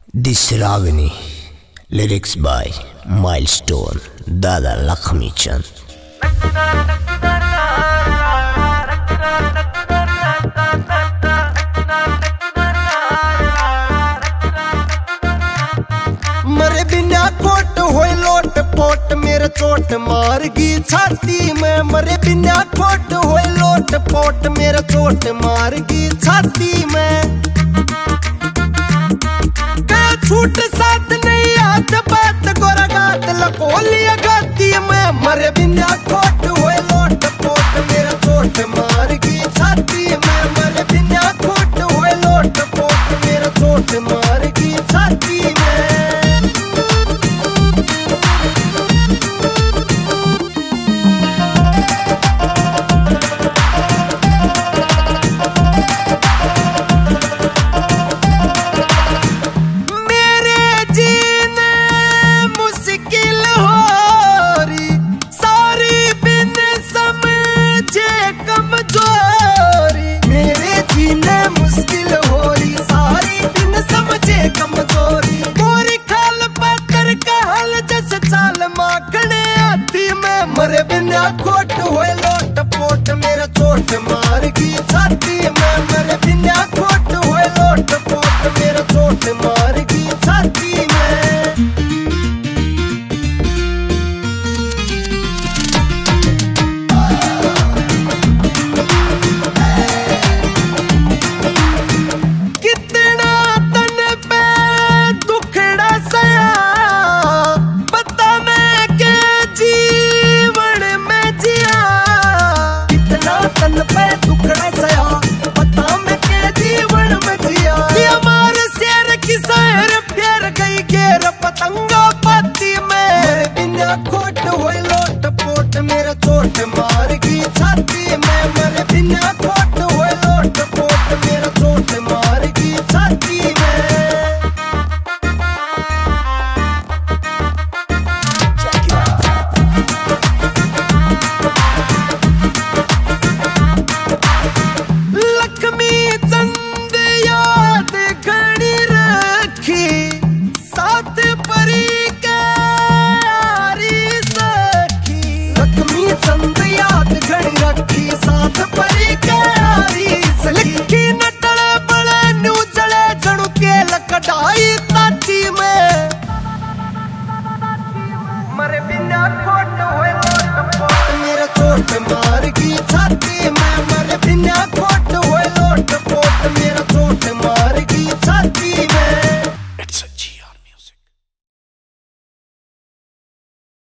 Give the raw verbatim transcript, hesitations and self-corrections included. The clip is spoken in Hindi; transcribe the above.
This Ragini, lyrics by Milestone, Dada Lakshmi Chand. मरे बिना कोट होए लोट पोट मेरे चोट मारगी छाती में। मरे बिना कोट होए लोट पोट मेरे चोट मारगी छाती में। छूट साथ नहीं आत बात गोरा गात लकोलिया गाती में। मरे बिना कोट होए लोट पोट मेरे चोट मारगी छाती में। मरे बिना कोट होए लोट पोट मेरे चोट मारगी छाती में। मरे बिना कोट होए लोट पोट मेरा चोट मारगी छाती में। मरे बिना कोट होए लोट पोट मेरा चोट मारगी छाती में। कितना तन पे दुखड़ा सया पता मैं के जीवन में जिया। कितना तन पे दुखड़ा सया पता मैं के जीवन में जिया। हमारे शेर की शहर फेर गई घेर पतंग